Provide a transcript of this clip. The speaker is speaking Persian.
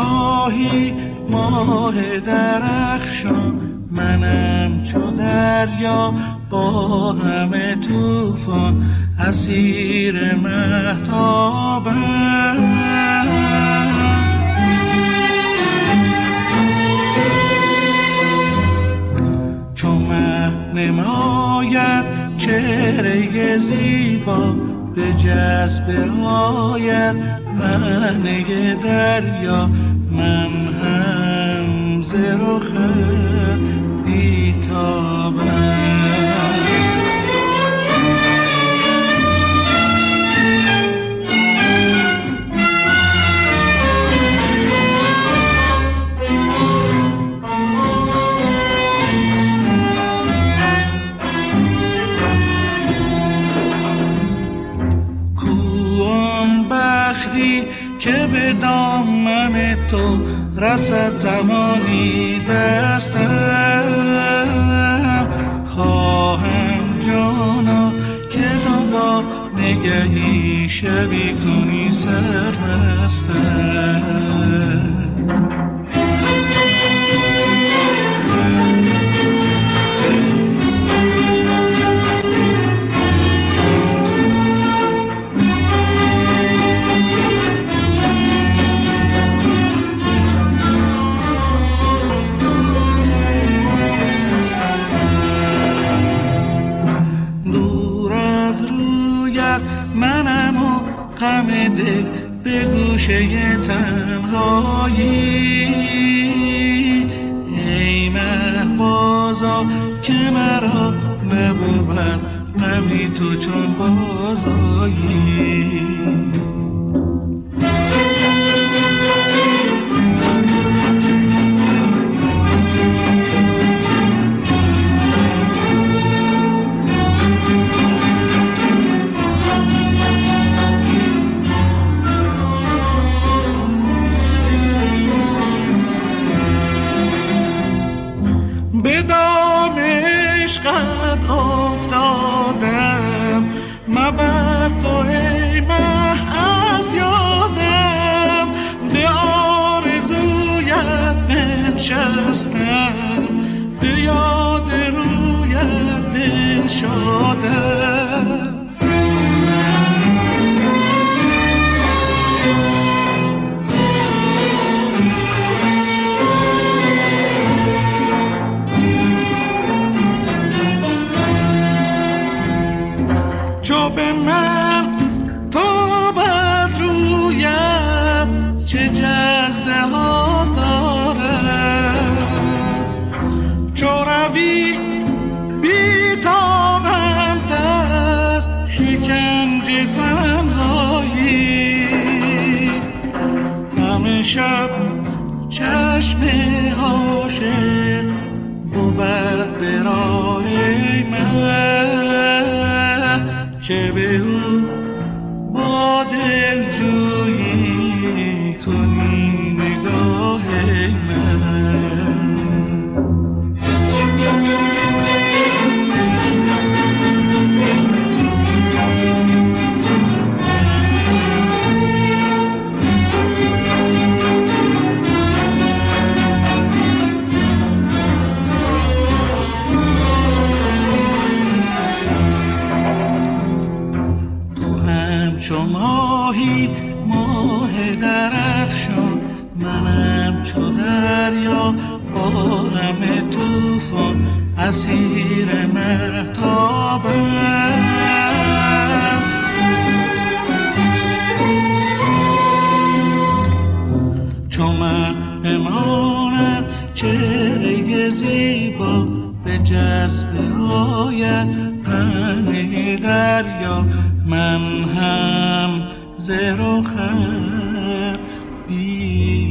ماهی ماه درخشان، منم چو دریا با همه طوفان، اسیر مهتابم. چو مه نماید چهره زیبا، به جذبه آید پهنه دریا، من هم ز رخ بیتابم. که به دامن تو رسد زمانی دستم، خواهم جانا که تو با نگهی شبی کنی سرمستم. غم دل به گوشه تنهایی، ای مهبازا که مرا نبود غمی تو چون بازایی. به دام عشقت افتادم، مبر تو ای مه از یادم، به آرزویت بنشستم، به یاد رویت دل شدم. چو به من تو بد رویت چه جذبه ها دارد، چو روی بیتابم در شکنج تنهایی، همه شب چشم عاشق بود به راه من، که به او با دل جویی کنی نگاه من. چو ماهی ماه درخشان، منم چو دریا با همه طوفان، اسیر مهتابم. چو مه بماند چهره زیبا، به جذبه آید پهنه دریا، من هم ز رخ